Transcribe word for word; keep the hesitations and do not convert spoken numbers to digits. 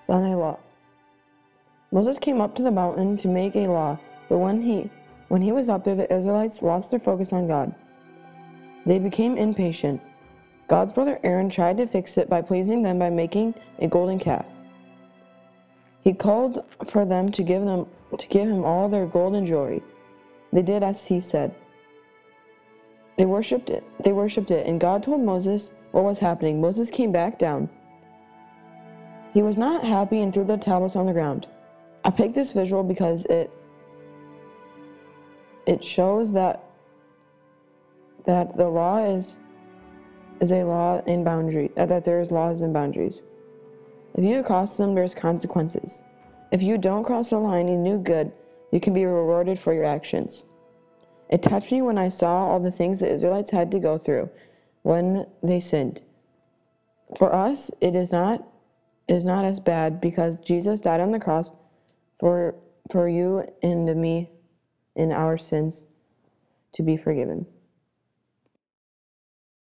Sinai Law. Moses came up to the mountain to make a law, but when he when he was up there, the Israelites lost their focus on God. They became impatient. God's brother Aaron tried to fix it by pleasing them by making a golden calf. He called for them to give them to give him all their gold and jewelry. They did as he said. They worshipped it. They worshipped it, and God told Moses what was happening. Moses came back down. He was not happy and threw the tablets on the ground. I picked this visual because it it shows that that the law is is a law in boundary, uh, that there is laws and boundaries. If you cross them, there's consequences. If you don't cross the line and do good, you can be rewarded for your actions. It touched me when I saw all the things the Israelites had to go through when they sinned. For us, it is not it is not as bad because Jesus died on the cross for for you and me in our sins to be forgiven.